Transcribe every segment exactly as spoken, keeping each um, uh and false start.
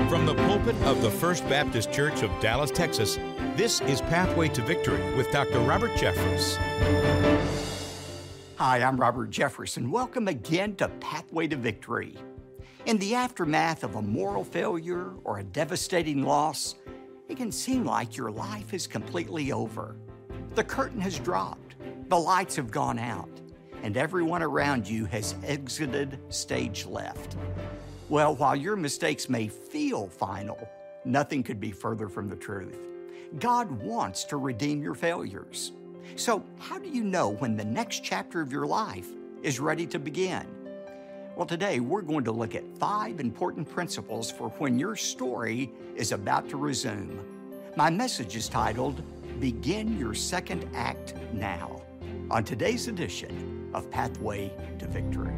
From the pulpit of the First Baptist Church of Dallas, Texas, this is Pathway to Victory with Doctor Robert Jeffress. Hi, I'm Robert Jeffress, and welcome again to Pathway to Victory. In the aftermath of a moral failure or a devastating loss, it can seem like your life is completely over. The curtain has dropped, the lights have gone out, and everyone around you has exited stage left. Well, while your mistakes may feel final, nothing could be further from the truth. God wants to redeem your failures. So how do you know when the next chapter of your life is ready to begin? Well, today we're going to look at five important principles for when your story is about to resume. My message is titled, Begin Your Second Act Now, on today's edition of Pathway to Victory.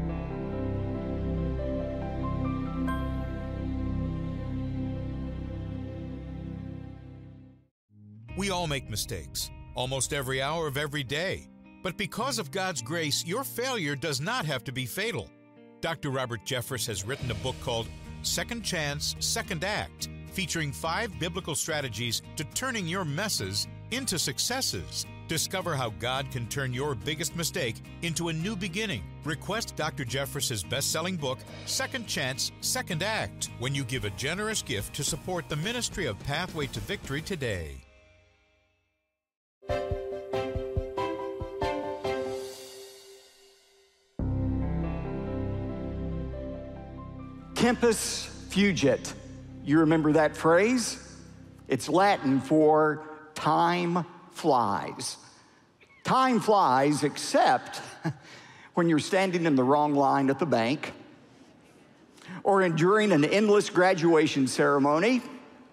We all make mistakes, almost every hour of every day. But because of God's grace, your failure does not have to be fatal. Doctor Robert Jeffress has written a book called Second Chance, Second Act, featuring five biblical strategies to turning your messes into successes. Discover how God can turn your biggest mistake into a new beginning. Request Doctor Jeffress's best-selling book, Second Chance, Second Act, when you give a generous gift to support the ministry of Pathway to Victory today. Tempus fugit. You remember that phrase? It's Latin for time flies. Time flies except when you're standing in the wrong line at the bank, or enduring an endless graduation ceremony,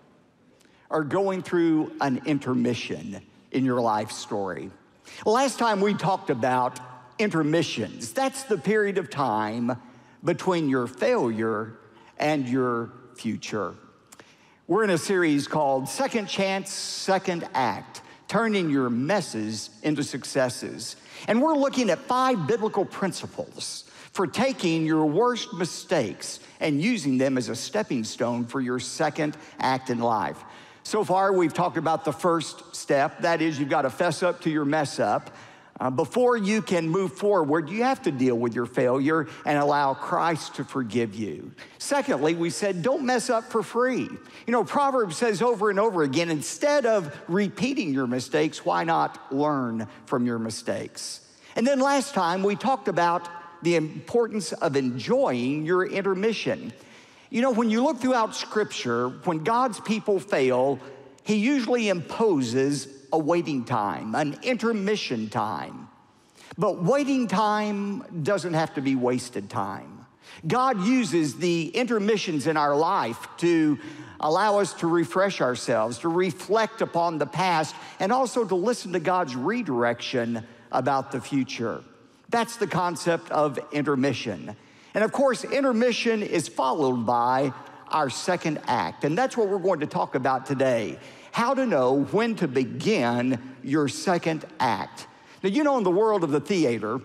or going through an intermission in your life story. Last time we talked about intermissions. That's the period of time between your failure and your future. We're in a series called Second Chance, Second Act, turning your messes into successes. And we're looking at five biblical principles for taking your worst mistakes and using them as a stepping stone for your second act in life. So far, we've talked about the first step. That is, you've got to fess up to your mess up. Uh, before you can move forward, you have to deal with your failure and allow Christ to forgive you. Secondly, we said, don't mess up for free. You know, Proverbs says over and over again, instead of repeating your mistakes, why not learn from your mistakes? And then last time, we talked about the importance of enjoying your intermission. You know, when you look throughout Scripture, when God's people fail, He usually imposes a waiting time, an intermission time. But waiting time doesn't have to be wasted time. God uses the intermissions in our life to allow us to refresh ourselves, to reflect upon the past, and also to listen to God's redirection about the future. That's the concept of intermission. And of course, intermission is followed by our second act, and that's what we're going to talk about today. How to know when to begin your second act. Now, you know, in the world of the theater,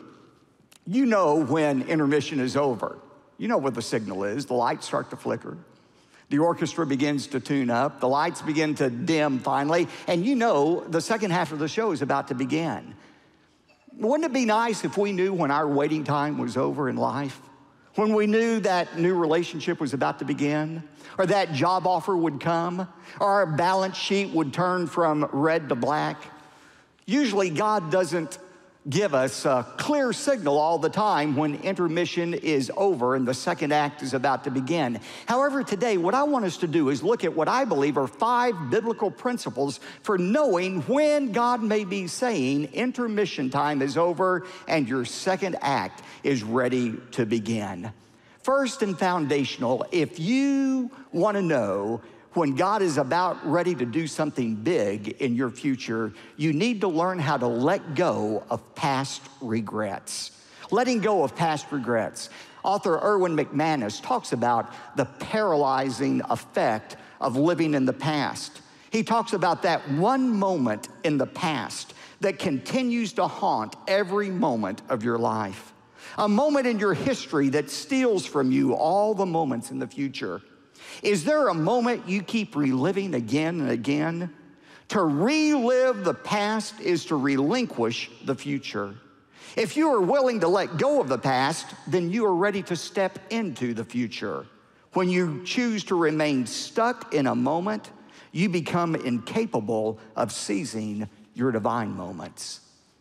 you know when intermission is over. You know what the signal is. The lights start to flicker. The orchestra begins to tune up. The lights begin to dim finally. And you know the second half of the show is about to begin. Wouldn't it be nice if we knew when our waiting time was over in life? When we knew that new relationship was about to begin, or that job offer would come, or our balance sheet would turn from red to black. Usually God doesn't give us a clear signal all the time when intermission is over and the second act is about to begin. However, today what I want us to do is look at what I believe are five biblical principles for knowing when God may be saying intermission time is over and your second act is ready to begin. First and foundational, if you want to know when God is about ready to do something big in your future, you need to learn how to let go of past regrets. Letting go of past regrets. Author Erwin McManus talks about the paralyzing effect of living in the past. He talks about that one moment in the past that continues to haunt every moment of your life. A moment in your history that steals from you all the moments in the future. Is there a moment you keep reliving again and again? To relive the past is to relinquish the future. If you are willing to let go of the past, then you are ready to step into the future. When you choose to remain stuck in a moment, you become incapable of seizing your divine moments.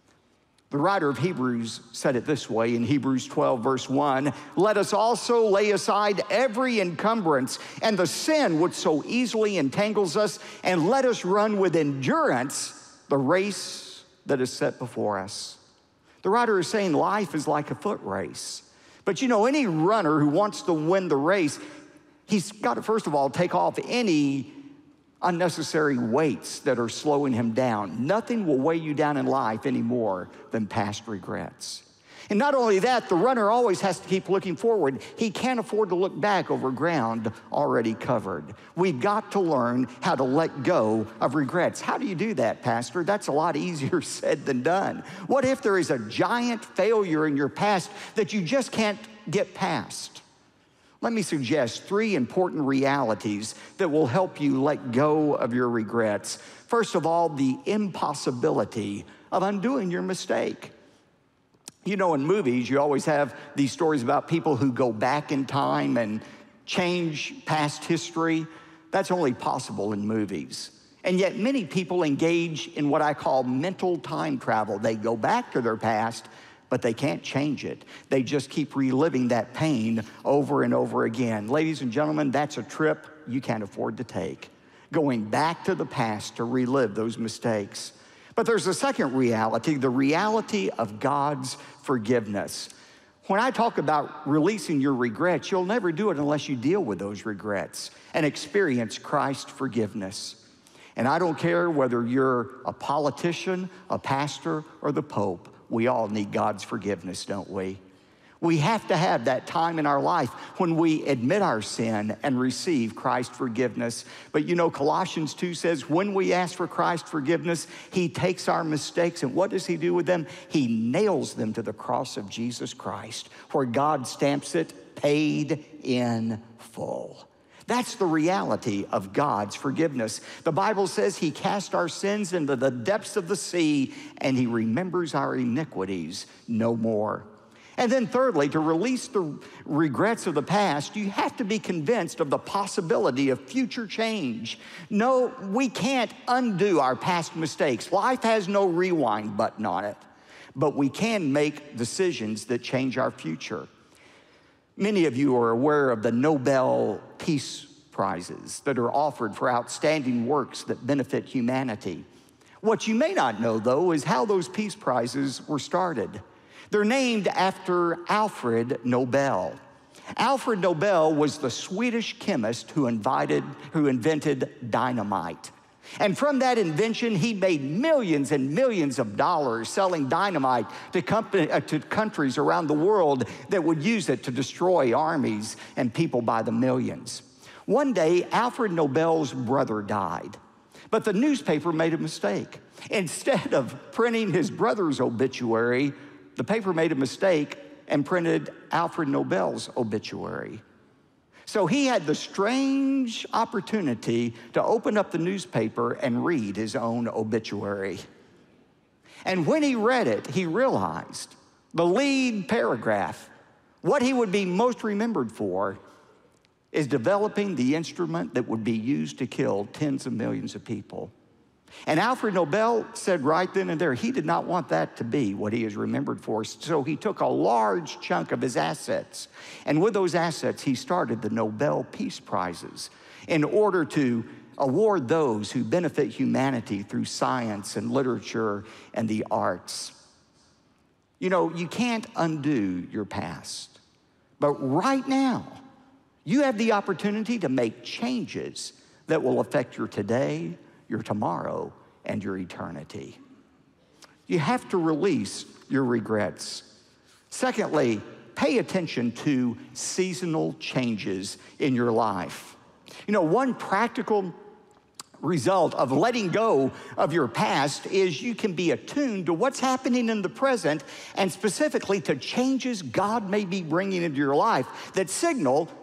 The writer of Hebrews said it this way in Hebrews twelve, verse one, "Let us also lay aside every encumbrance and the sin which so easily entangles us, and let us run with endurance the race that is set before us." The writer is saying life is like a foot race. But you know, any runner who wants to win the race, he's got to, first of all, take off any unnecessary weights that are slowing him down. Nothing will weigh you down in life any more than past regrets. And not only that, the runner always has to keep looking forward. He can't afford to look back over ground already covered. We've got to learn how to let go of regrets. How do you do that, Pastor? That's a lot easier said than done. What if there is a giant failure in your past that you just can't get past? Let me suggest three important realities that will help you let go of your regrets. First of all, the impossibility of undoing your mistake. You know, in movies, you always have these stories about people who go back in time and change past history. That's only possible in movies. And yet many people engage in what I call mental time travel. They go back to their past, but they can't change it. They just keep reliving that pain over and over again. Ladies and gentlemen, that's a trip you can't afford to take. Going back to the past to relive those mistakes. But there's a second reality, the reality of God's forgiveness. When I talk about releasing your regrets, you'll never do it unless you deal with those regrets and experience Christ's forgiveness. And I don't care whether you're a politician, a pastor, or the Pope. We all need God's forgiveness, don't we? We have to have that time in our life when we admit our sin and receive Christ's forgiveness. But you know, Colossians two says, when we ask for Christ's forgiveness, he takes our mistakes, and what does he do with them? He nails them to the cross of Jesus Christ, where God stamps it, paid in full. That's the reality of God's forgiveness. The Bible says he cast our sins into the depths of the sea, and he remembers our iniquities no more. And then thirdly, to release the regrets of the past, you have to be convinced of the possibility of future change. No, we can't undo our past mistakes. Life has no rewind button on it, but we can make decisions that change our future. Many of you are aware of the Nobel Peace Prizes that are offered for outstanding works that benefit humanity. What you may not know, though, is how those Peace Prizes were started. They're named after Alfred Nobel. Alfred Nobel was the Swedish chemist who, invited, who invented dynamite. And from that invention, he made millions and millions of dollars selling dynamite to, company, uh, to countries around the world that would use it to destroy armies and people by the millions. One day, Alfred Nobel's brother died, but the newspaper made a mistake. Instead of printing his brother's obituary, the paper made a mistake and printed Alfred Nobel's obituary. So he had the strange opportunity to open up the newspaper and read his own obituary. And when he read it, he realized the lead paragraph, what he would be most remembered for, is developing the instrument that would be used to kill tens of millions of people. And Alfred Nobel said right then and there, he did not want that to be what he is remembered for. So he took a large chunk of his assets, and with those assets, he started the Nobel Peace Prizes in order to award those who benefit humanity through science and literature and the arts. You know, you can't undo your past, but right now, you have the opportunity to make changes that will affect your today, your tomorrow, and your eternity. You have to release your regrets. Secondly, pay attention to seasonal changes in your life. You know, one practical result of letting go of your past is you can be attuned to what's happening in the present, and specifically to changes God may be bringing into your life that signal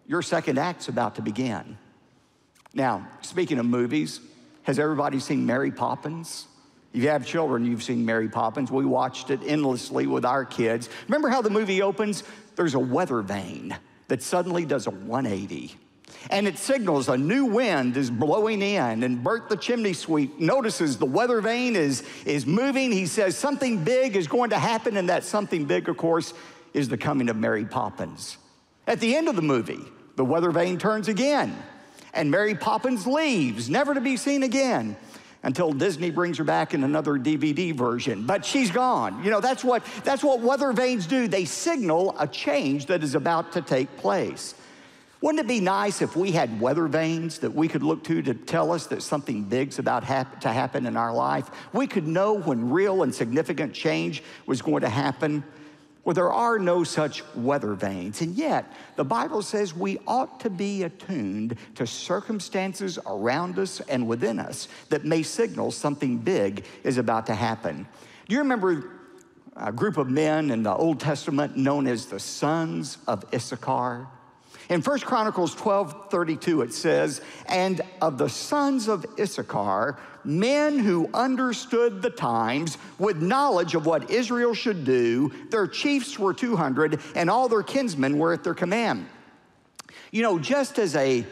your second act's about to begin. Now, speaking of movies, has everybody seen Mary Poppins? If you have children, you've seen Mary Poppins. We watched it endlessly with our kids. Remember how the movie opens? There's a weather vane that suddenly does a one eighty. And it signals a new wind is blowing in. And Bert the chimney sweep notices the weather vane is, is moving. He says something big is going to happen, and that something big, of course, is the coming of Mary Poppins. At the end of the movie, the weather vane turns again, and Mary Poppins leaves, never to be seen again, until Disney brings her back in another D V D version. But she's gone. You know, that's what, that's what weather vanes do. They signal a change that is about to take place. Wouldn't it be nice if we had weather vanes that we could look to to tell us that something big's about hap- to happen in our life? We could know when real and significant change was going to happen. Well, there are no such weather vanes, and yet the Bible says we ought to be attuned to circumstances around us and within us that may signal something big is about to happen. Do you remember a group of men in the Old Testament known as the sons of Issachar? In First Chronicles twelve thirty-two, it says, "And of the sons of Issachar, men who understood the times with knowledge of what Israel should do, their chiefs were two hundred, and all their kinsmen were at their command." You know, just as a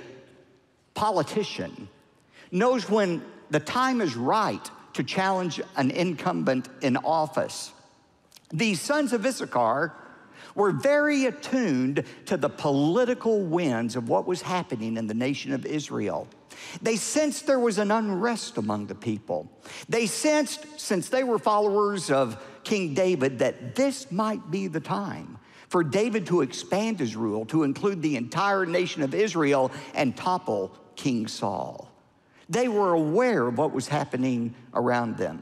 politician knows when the time is right to challenge an incumbent in office, these sons of Issachar were very attuned to the political winds of what was happening in the nation of Israel. They sensed there was an unrest among the people. They sensed, since they were followers of King David, that this might be the time for David to expand his rule to include the entire nation of Israel and topple King Saul. They were aware of what was happening around them.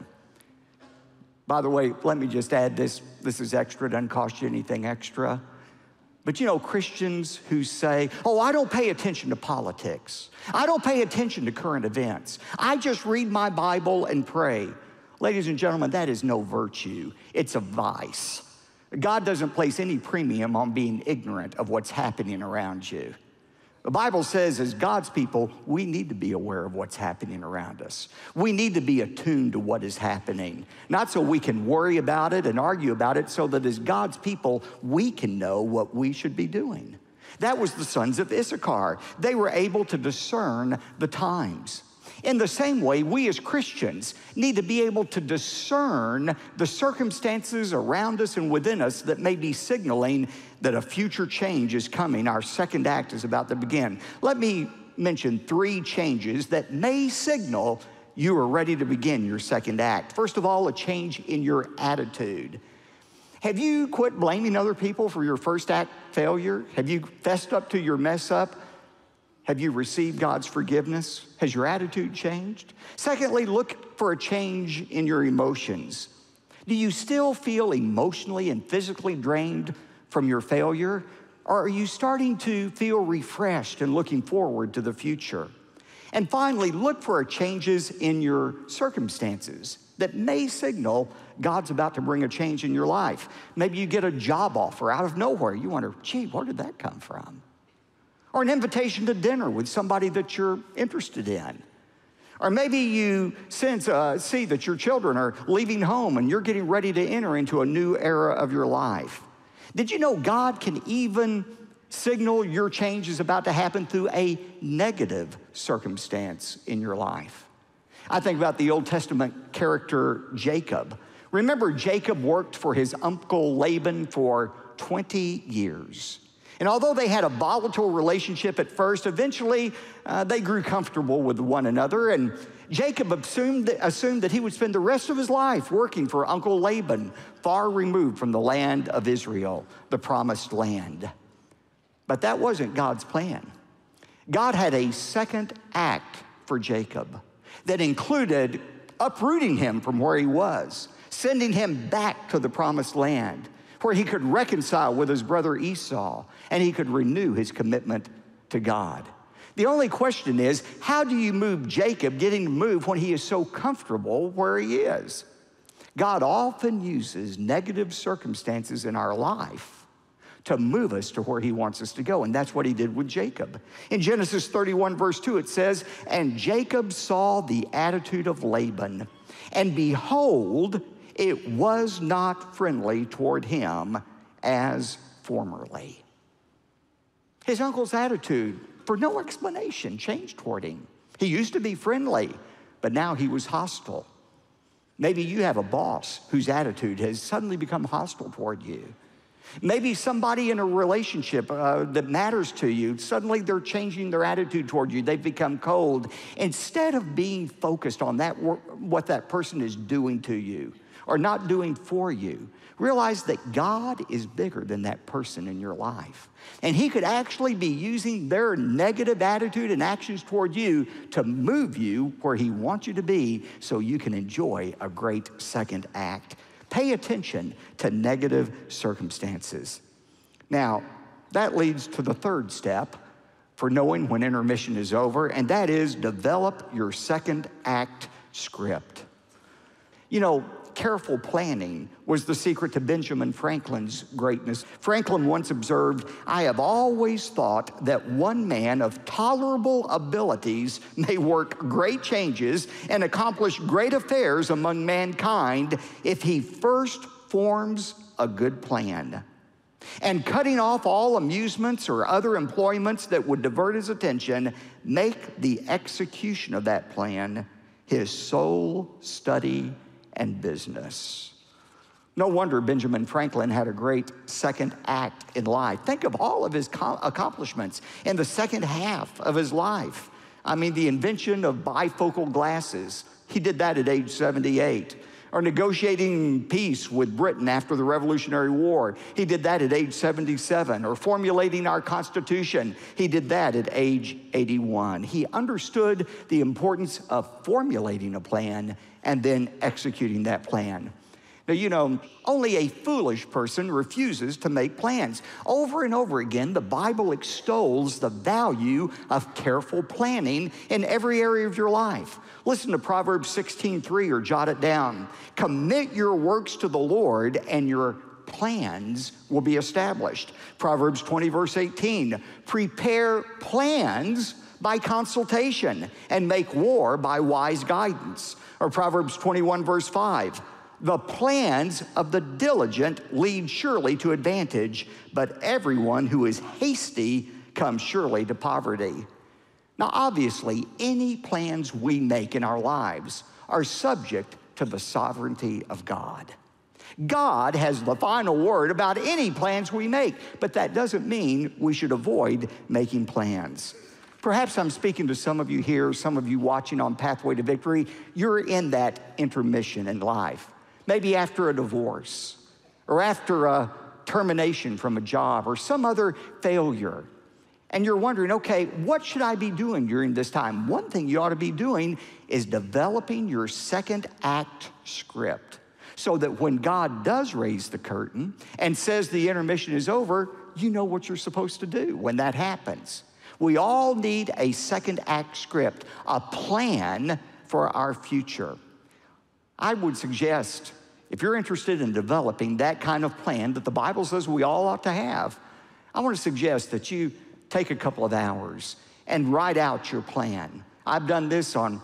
By the way, let me just add this. This is extra, doesn't cost you anything extra. But you know, Christians who say, oh, I don't pay attention to politics. I don't pay attention to current events. I just read my Bible and pray. Ladies and gentlemen, that is no virtue. It's a vice. God doesn't place any premium on being ignorant of what's happening around you. The Bible says, as God's people, we need to be aware of what's happening around us. We need to be attuned to what is happening, not so we can worry about it and argue about it, so that as God's people, we can know what we should be doing. That was the sons of Issachar. They were able to discern the times. In the same way, we as Christians need to be able to discern the circumstances around us and within us that may be signaling that a future change is coming. Our second act is about to begin. Let me mention three changes that may signal you are ready to begin your second act. First of all, a change in your attitude. Have you quit blaming other people for your first act failure? Have you fessed up to your mess up? Have you received God's forgiveness? Has your attitude changed? Secondly, look for a change in your emotions. Do you still feel emotionally and physically drained from your failure? Or are you starting to feel refreshed and looking forward to the future? And finally, look for changes in your circumstances that may signal God's about to bring a change in your life. Maybe you get a job offer out of nowhere. You wonder, gee, where did that come from? Or an invitation to dinner with somebody that you're interested in. Or maybe you sense, uh, see that your children are leaving home and you're getting ready to enter into a new era of your life. Did you know God can even signal your change is about to happen through a negative circumstance in your life? I think about the Old Testament character Jacob. Remember, Jacob worked for his uncle Laban for twenty years. And although they had a volatile relationship at first, eventually uh, they grew comfortable with one another. And Jacob assumed, assumed that he would spend the rest of his life working for Uncle Laban, far removed from the land of Israel, the promised land. But that wasn't God's plan. God had a second act for Jacob that included uprooting him from where he was, sending him back to the promised land, where he could reconcile with his brother Esau, and he could renew his commitment to God. The only question is, how do you move Jacob getting to move when he is so comfortable where he is? God often uses negative circumstances in our life to move us to where he wants us to go. And that's what he did with Jacob. In Genesis thirty-one, verse two, it says, "And Jacob saw the attitude of Laban, and behold, it was not friendly toward him as formerly." His uncle's attitude, for no explanation, changed toward him. He used to be friendly, but now he was hostile. Maybe you have a boss whose attitude has suddenly become hostile toward you. Maybe somebody in a relationship uh, that matters to you, suddenly they're changing their attitude toward you. They've become cold. Instead of being focused on that, what that person is doing to you or not doing for you, realize that God is bigger than that person in your life. And he could actually be using their negative attitude and actions toward you to move you where he wants you to be so you can enjoy a great second act. Pay attention to negative circumstances. Now, that leads to the third step for knowing when intermission is over, and that is develop your second act script. You know, careful planning was the secret to Benjamin Franklin's greatness. Franklin once observed, "I have always thought that one man of tolerable abilities may work great changes and accomplish great affairs among mankind if he first forms a good plan. And cutting off all amusements or other employments that would divert his attention, make the execution of that plan his sole study and business." No wonder Benjamin Franklin had a great second act in life. Think of all of his accomplishments in the second half of his life. I mean, the invention of bifocal glasses, he did that at age seventy-eight. Or negotiating peace with Britain after the Revolutionary War, he did that at age seventy-seven. Or formulating our Constitution, he did that at age eighty-one. He understood the importance of formulating a plan and then executing that plan. Now, you know, only a foolish person refuses to make plans. Over and over again, the Bible extols the value of careful planning in every area of your life. Listen to Proverbs sixteen three or jot it down. "Commit your works to the Lord, and your plans will be established." Proverbs twenty, verse eighteen, "Prepare plans by consultation, and make war by wise guidance." Or Proverbs twenty-one, verse five, "The plans of the diligent lead surely to advantage, but everyone who is hasty comes surely to poverty." Now, obviously, any plans we make in our lives are subject to the sovereignty of God. God has the final word about any plans we make, but that doesn't mean we should avoid making plans. Perhaps I'm speaking to some of you here, some of you watching on Pathway to Victory. You're in that intermission in life. Maybe after a divorce, or after a termination from a job, or some other failure. And you're wondering, okay, what should I be doing during this time? One thing you ought to be doing is developing your second act script, so that when God does raise the curtain and says the intermission is over, you know what you're supposed to do when that happens. We all need a second act script, a plan for our future. I would suggest, if you're interested in developing that kind of plan that the Bible says we all ought to have, I want to suggest that you take a couple of hours and write out your plan. I've done this on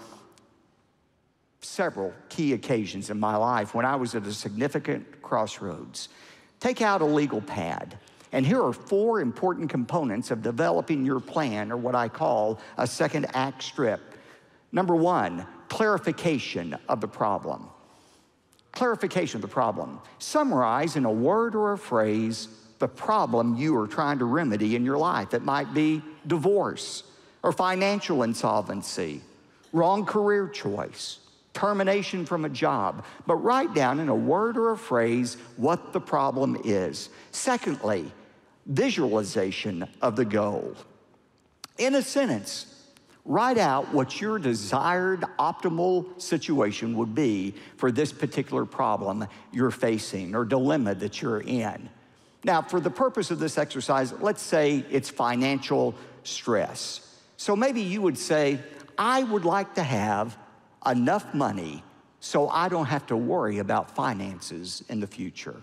several key occasions in my life when I was at a significant crossroads. Take out a legal pad. And here are four important components of developing your plan, or what I call a second act script. Number one, clarification of the problem. Clarification of the problem. Summarize in a word or a phrase the problem you are trying to remedy in your life. It might be divorce, or financial insolvency, wrong career choice, termination from a job. But write down in a word or a phrase what the problem is. Secondly, visualization of the goal. In a sentence, write out what your desired optimal situation would be for this particular problem you're facing or dilemma that you're in. Now, for the purpose of this exercise, let's say it's financial stress. So maybe you would say, I would like to have enough money so I don't have to worry about finances in the future.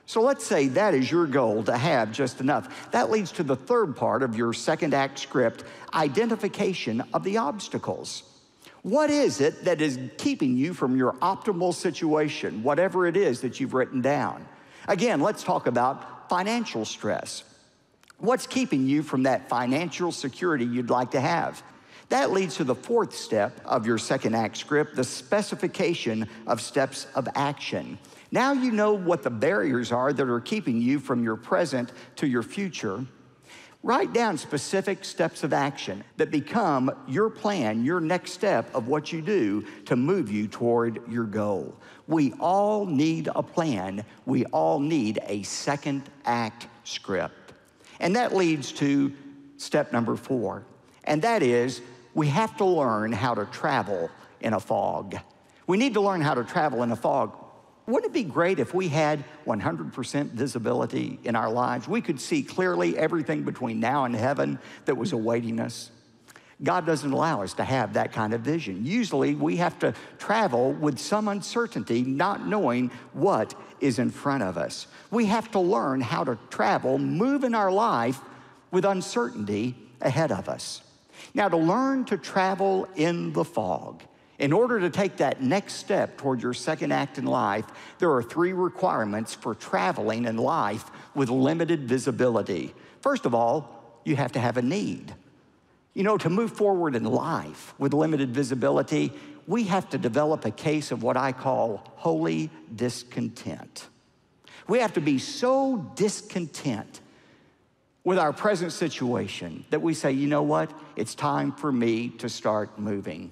So let's say that is your goal, to have just enough. That leads to the third part of your second act script, identification of the obstacles. What is it that is keeping you from your optimal situation, whatever it is that you've written down? Again, let's talk about financial stress. What's keeping you from that financial security you'd like to have? That leads to the fourth step of your second act script, the specification of steps of action. Now you know what the barriers are that are keeping you from your present to your future. Write down specific steps of action that become your plan, your next step of what you do to move you toward your goal. We all need a plan. We all need a second act script. And that leads to step number four, and that is we have to learn how to travel in a fog. We need to learn how to travel in a fog. Wouldn't it be great if we had one hundred percent visibility in our lives? We could see clearly everything between now and heaven that was awaiting us. God doesn't allow us to have that kind of vision. Usually we have to travel with some uncertainty, not knowing what is in front of us. We have to learn how to travel, move in our life with uncertainty ahead of us. Now, to learn to travel in the fog, in order to take that next step toward your second act in life, there are three requirements for traveling in life with limited visibility. First of all, you have to have a need. You know, to move forward in life with limited visibility, we have to develop a case of what I call holy discontent. We have to be so discontent with our present situation that we say, you know what? It's time for me to start moving.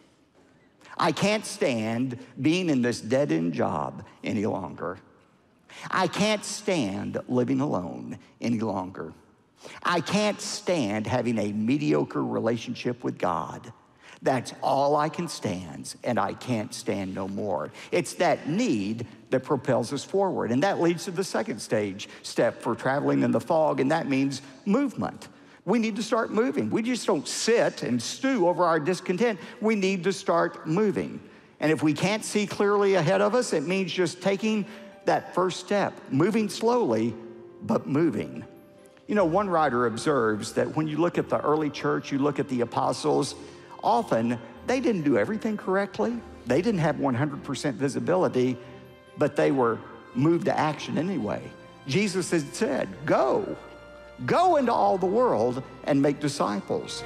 I can't stand being in this dead-end job any longer. I can't stand living alone any longer. I can't stand having a mediocre relationship with God. That's all I can stand, and I can't stand no more. It's that need that propels us forward, and that leads to the second stage step for traveling in the fog, and that means movement. We need to start moving. We just don't sit and stew over our discontent. We need to start moving. And if we can't see clearly ahead of us, it means just taking that first step, moving slowly, but moving. You know, one writer observes that when you look at the early church, you look at the apostles, often they didn't do everything correctly. They didn't have one hundred percent visibility, but they were moved to action anyway. Jesus had said, go. Go into all the world and make disciples.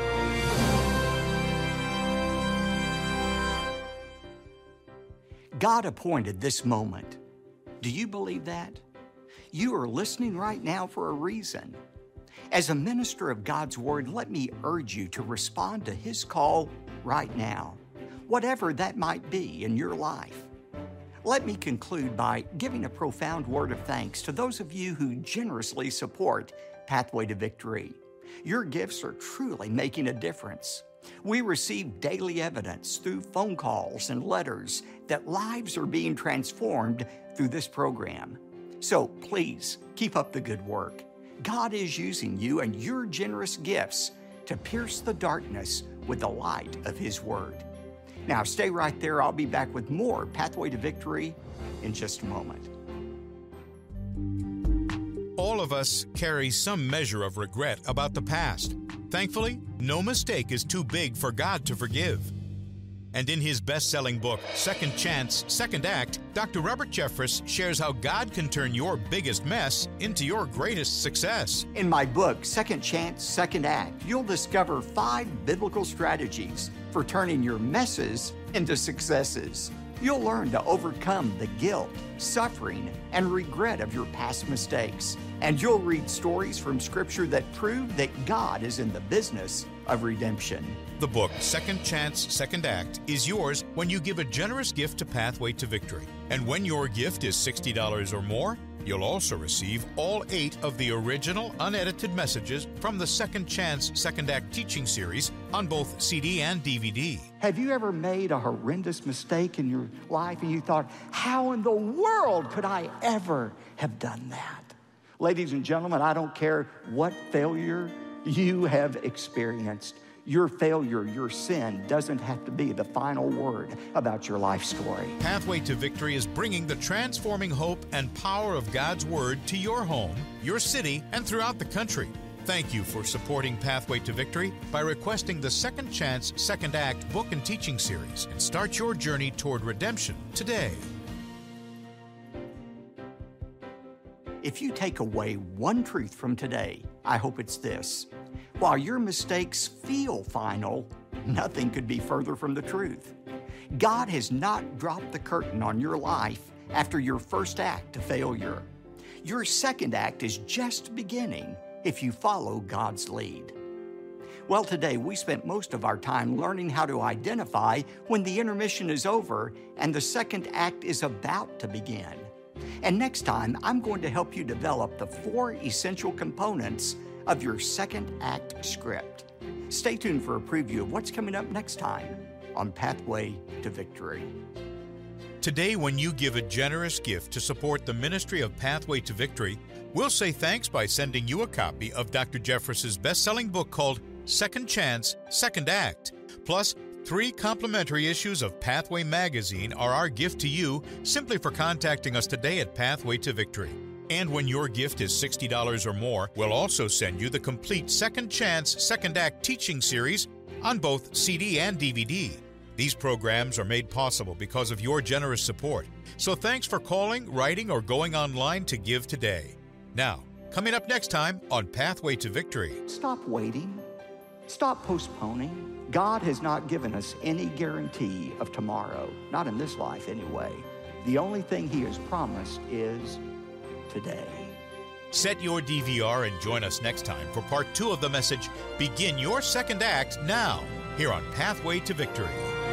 God appointed this moment. Do you believe that? You are listening right now for a reason. As a minister of God's Word, let me urge you to respond to His call right now, whatever that might be in your life. Let me conclude by giving a profound word of thanks to those of you who generously support Pathway to Victory. Your gifts are truly making a difference. We receive daily evidence through phone calls and letters that lives are being transformed through this program. So please keep up the good work. God is using you and your generous gifts to pierce the darkness with the light of His Word. Now, stay right there. I'll be back with more Pathway to Victory in just a moment. All of us carry some measure of regret about the past. Thankfully, no mistake is too big for God to forgive. And in his best-selling book, Second Chance, Second Act, Doctor Robert Jeffress shares how God can turn your biggest mess into your greatest success. In my book, Second Chance, Second Act, you'll discover five biblical strategies for turning your messes into successes. You'll learn to overcome the guilt, suffering, and regret of your past mistakes. And you'll read stories from Scripture that prove that God is in the business of redemption. The book, Second Chance, Second Act, is yours when you give a generous gift to Pathway to Victory. And when your gift is sixty dollars or more, you'll also receive all eight of the original unedited messages from the Second Chance, Second Act teaching series on both C D and D V D. Have you ever made a horrendous mistake in your life and you thought, how in the world could I ever have done that? Ladies and gentlemen, I don't care what failure you have experienced. Your failure, your sin doesn't have to be the final word about your life story. Pathway to Victory is bringing the transforming hope and power of God's Word to your home, your city, and throughout the country. Thank you for supporting Pathway to Victory by requesting the Second Chance, Second Act book and teaching series and start your journey toward redemption today. If you take away one truth from today, I hope it's this. While your mistakes feel final, nothing could be further from the truth. God has not dropped the curtain on your life after your first act of failure. Your second act is just beginning if you follow God's lead. Well, today we spent most of our time learning how to identify when the intermission is over and the second act is about to begin. And next time, I'm going to help you develop the four essential components of your second act script. Stay tuned for a preview of what's coming up next time on Pathway to Victory. Today, when you give a generous gift to support the ministry of Pathway to Victory, we'll say thanks by sending you a copy of Doctor Jeffress's best-selling book called Second Chance, Second Act. Plus, three complimentary issues of Pathway Magazine are our gift to you simply for contacting us today at Pathway to Victory. And when your gift is sixty dollars or more, we'll also send you the complete Second Chance, Second Act teaching series on both C D and D V D. These programs are made possible because of your generous support. So thanks for calling, writing, or going online to give today. Now, coming up next time on Pathway to Victory. Stop waiting. Stop postponing. God has not given us any guarantee of tomorrow, not in this life anyway. The only thing He has promised is today. Set your D V R and join us next time for part two of the message, Begin Your Second Act Now, here on Pathway to Victory.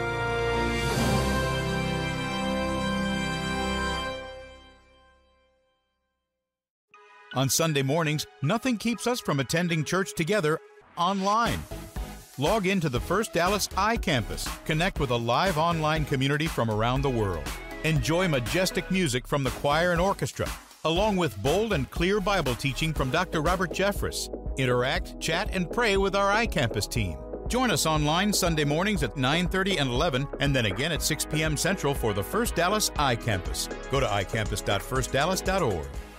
On Sunday mornings, nothing keeps us from attending church together online. Log into the First Dallas iCampus. Connect with a live online community from around the world. Enjoy majestic music from the choir and orchestra, along with bold and clear Bible teaching from Doctor Robert Jeffress. Interact, chat, and pray with our iCampus team. Join us online Sunday mornings at nine thirty and eleven, and then again at six p.m. Central for the First Dallas iCampus. Go to i campus dot first dallas dot org.